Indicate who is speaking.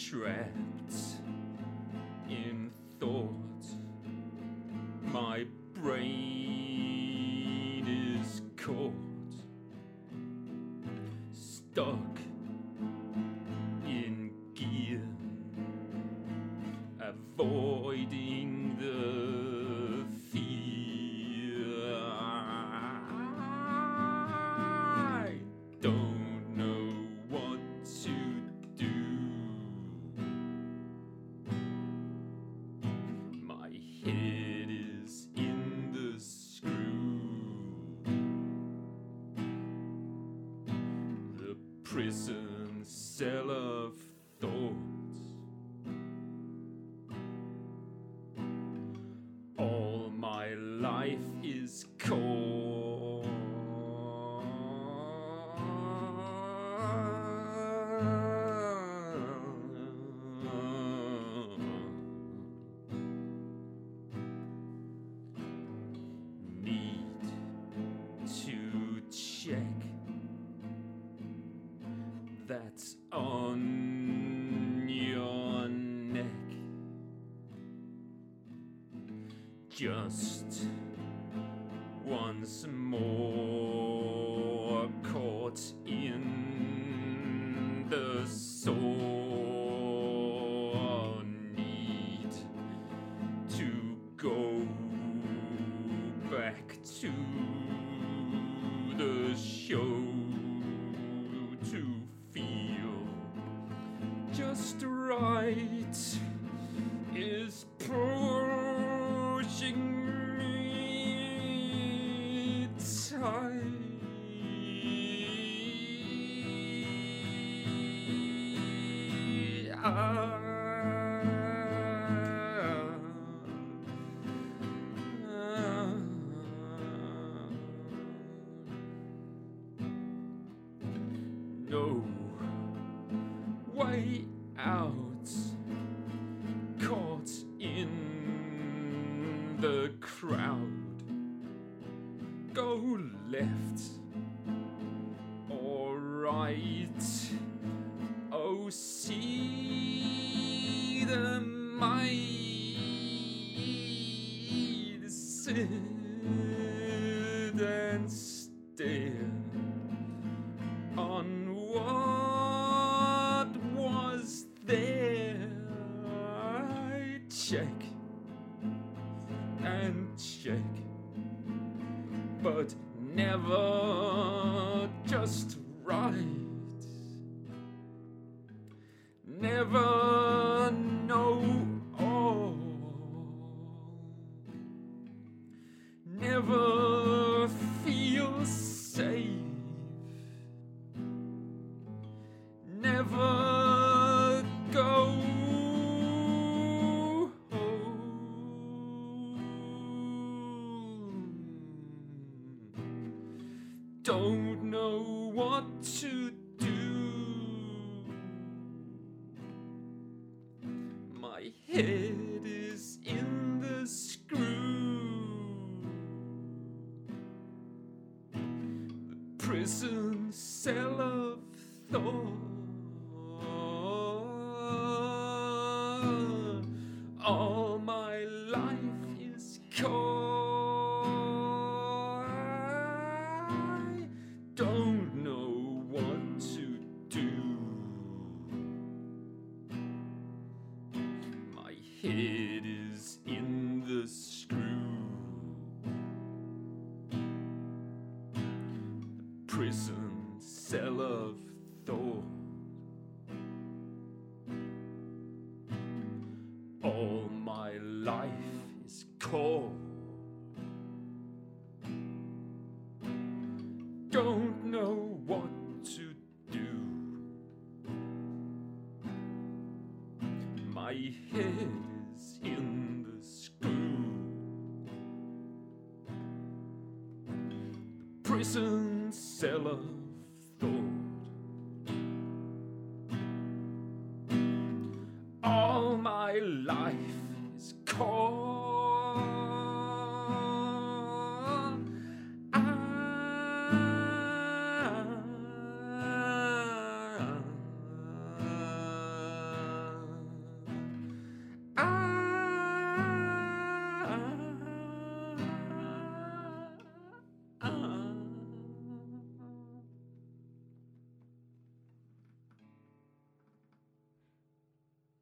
Speaker 1: trapped in thought. My brain is caught, stuck in gear, avoiding the fear. I don't know what to do. My head is in the screw. The prison cell of thoughts. All my life is cold. Need to check that's on your neck. Just once more caught in the sore. Need to go back to the show to feel just right is pushing me tight. No way out, caught in the crowd. Go left or right. Oh, see the might sit and stare on what was there. I check and check, but never just right. Never know all. Never feel safe. Never go home. Don't know what to do. My head is in the screw. The prison cell of thought. All my life is cold. I don't know what to do. My head is in the screw. The prison cell of thought. All my life is cold. Don't know what to do. My head is in the screw. The prison cell of thought. All my life